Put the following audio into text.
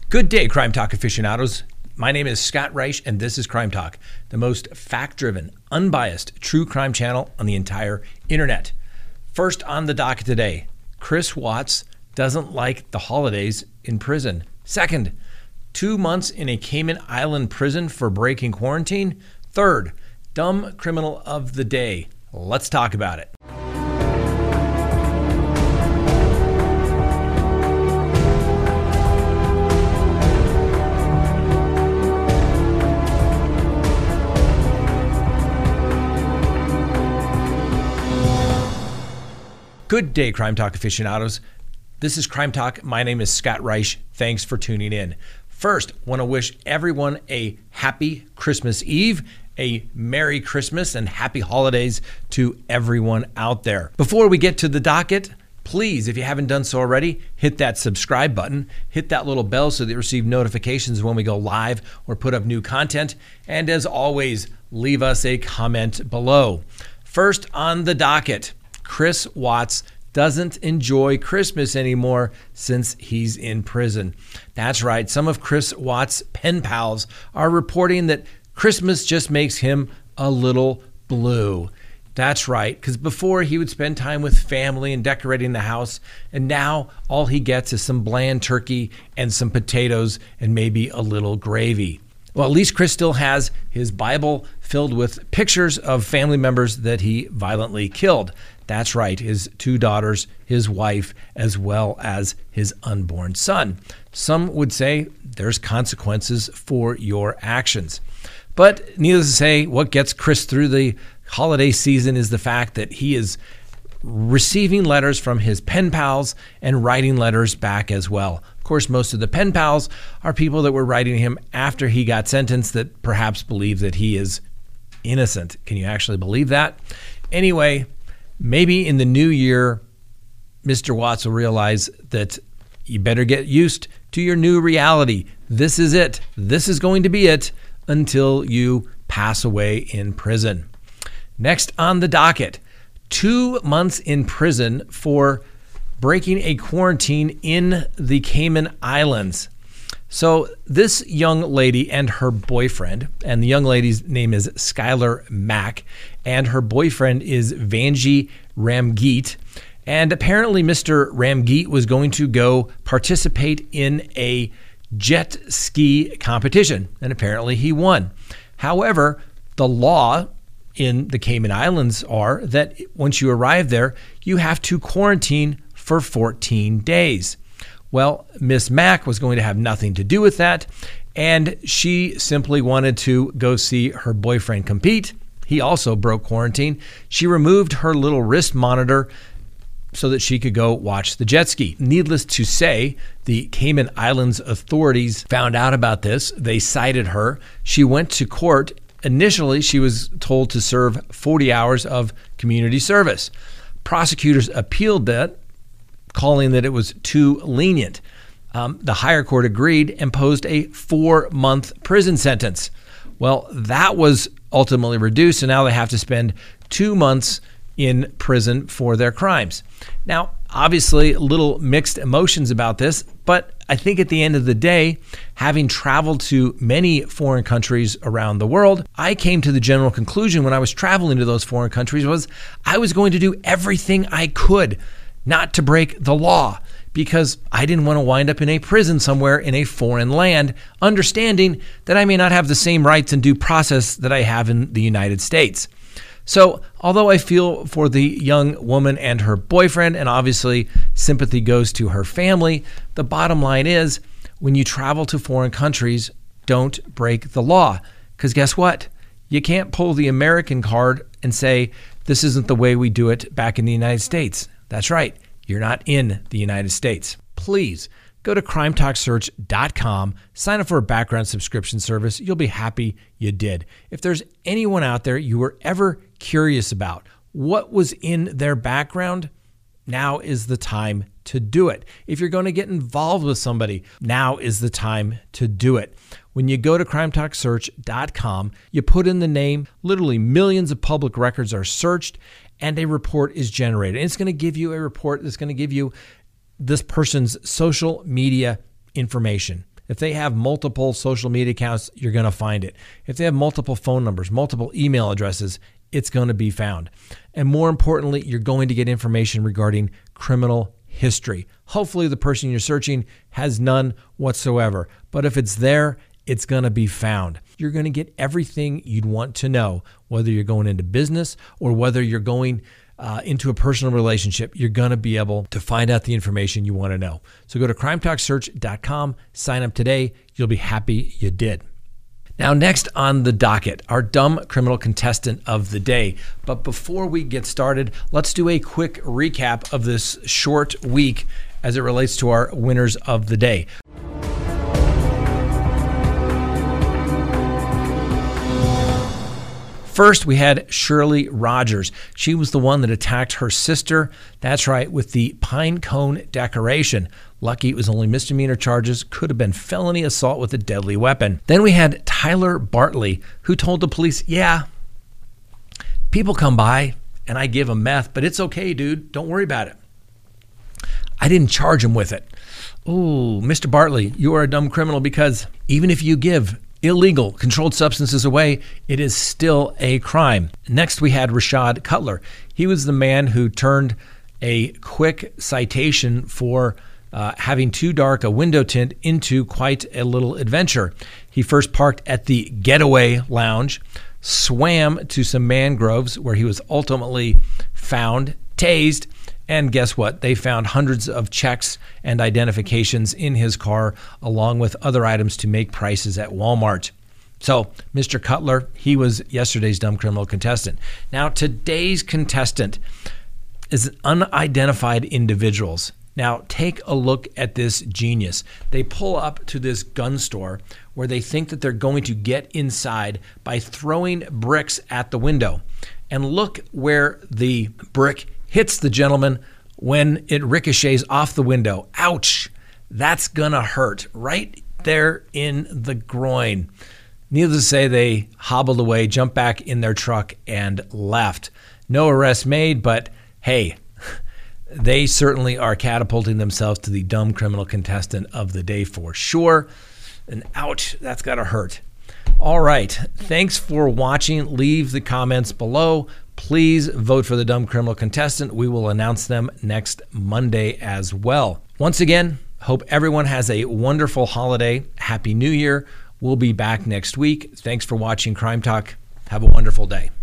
Good day, Crime Talk aficionados. My name is Scott Reich, and this is Crime Talk, the most fact-driven, unbiased, true crime channel on the entire internet. First on the docket today, Chris Watts doesn't like the holidays in prison. Second, 2 months in a Cayman Island prison for breaking quarantine. Third, dumb criminal of the day. Let's talk about it. Good day, Crime Talk aficionados. This is Crime Talk. My name is Scott Reich. Thanks for tuning in. First, want to wish everyone a happy Christmas Eve, a Merry Christmas, and happy holidays to everyone out there. Before we get to the docket, please, if you haven't done so already, hit that subscribe button, hit that little bell so that you receive notifications when we go live or put up new content. And as always, leave us a comment below. First on the docket, Chris Watts doesn't enjoy Christmas anymore since he's in prison. That's right. Some of Chris Watts' pen pals are reporting that Christmas just makes him a little blue. That's right, because before he would spend time with family and decorating the house, and now all he gets is some bland turkey and some potatoes and maybe a little gravy. Well, at least Chris still has his Bible filled with pictures of family members that he violently killed. That's right, his 2 daughters, his wife, as well as his unborn son. Some would say there's consequences for your actions. But needless to say, what gets Chris through the holiday season is the fact that he is receiving letters from his pen pals and writing letters back as well. Of course, most of the pen pals are people that were writing him after he got sentenced that perhaps believe that he is innocent. Can you actually believe that? Anyway, maybe in the new year, Mr. Watts will realize that you better get used to your new reality. This is it. This is going to be it until you pass away in prison. Next on the docket, 2 months in prison for breaking a quarantine in the Cayman Islands. So this young lady and her boyfriend, and the young lady's name is Skylar Mack, and her boyfriend is Vanjie Ramgeet. And apparently Mr. Ramgeet was going to go participate in a jet ski competition, and apparently he won. However, the law in the Cayman Islands are that once you arrive there, you have to quarantine for 14 days. Well, Miss Mack was going to have nothing to do with that, and she simply wanted to go see her boyfriend compete. He also broke quarantine. She removed her little wrist monitor so that she could go watch the jet ski. Needless to say, the Cayman Islands authorities found out about this. They cited her. She went to court. Initially, she was told to serve 40 hours of community service. Prosecutors appealed that, calling that it was too lenient. The higher court agreed and imposed a 4-month prison sentence. Well, that was ultimately reduced, and now they have to spend 2 months in prison for their crimes. Now, obviously, a little mixed emotions about this, but I think at the end of the day, having traveled to many foreign countries around the world, I came to the general conclusion when I was traveling to those foreign countries was I was going to do everything I could not to break the law, because I didn't want to wind up in a prison somewhere in a foreign land, understanding that I may not have the same rights and due process that I have in the United States. So although I feel for the young woman and her boyfriend, and obviously sympathy goes to her family, the bottom line is when you travel to foreign countries, don't break the law. Because guess what? You can't pull the American card and say, this isn't the way we do it back in the United States. That's right. You're not in the United States. Please go to crimetalksearch.com, sign up for a background subscription service. You'll be happy you did. If there's anyone out there you were ever curious about what was in their background, now is the time to do it. If you're going to get involved with somebody, now is the time to do it. When you go to crimetalksearch.com, you put in the name, literally millions of public records are searched, and a report is generated. And it's going to give you a report that's going to give you this person's social media information. If they have multiple social media accounts, you're going to find it. If they have multiple phone numbers, multiple email addresses, it's going to be found. And more importantly, you're going to get information regarding criminal history. Hopefully the person you're searching has none whatsoever. But if it's there, it's going to be found. You're going to get everything you'd want to know, whether you're going into business or whether you're going into a personal relationship. You're going to be able to find out the information you want to know. So go to crimetalksearch.com, sign up today. You'll be happy you did. Now, next on the docket, our dumb criminal contestant of the day. But before we get started, let's do a quick recap of this short week as it relates to our winners of the day. First, we had Shirley Rogers. She was the one that attacked her sister. That's right, with the pine cone decoration. Lucky it was only misdemeanor charges, could have been felony assault with a deadly weapon. Then we had Tyler Bartley, who told the police, yeah, people come by and I give them meth, but it's okay, dude. Don't worry about it. I didn't charge him with it. Ooh, Mr. Bartley, you are a dumb criminal because even if you give illegal controlled substances away, it is still a crime. Next, we had Rashad Cutler. He was the man who turned a quick citation for having too dark a window tint into quite a little adventure. He first parked at the Getaway Lounge, swam to some mangroves where he was ultimately found, tased, and guess what? They found hundreds of checks and identifications in his car, along with other items to make prices at Walmart. So, Mr. Cutler, he was yesterday's dumb criminal contestant. Now, today's contestant is unidentified individuals. Now, take a look at this genius. They pull up to this gun store where they think that they're going to get inside by throwing bricks at the window. And look where the brick hits the gentleman when it ricochets off the window. Ouch! That's gonna hurt right there in the groin. Needless to say, they hobbled away, jumped back in their truck, and left. No arrest made, but hey, they certainly are catapulting themselves to the dumb criminal contestant of the day for sure. And ouch, that's gotta hurt. All right, thanks for watching. Leave the comments below. Please vote for the dumb criminal contestant. We will announce them next Monday as well. Once again, hope everyone has a wonderful holiday. Happy New Year. We'll be back next week. Thanks for watching Crime Talk. Have a wonderful day.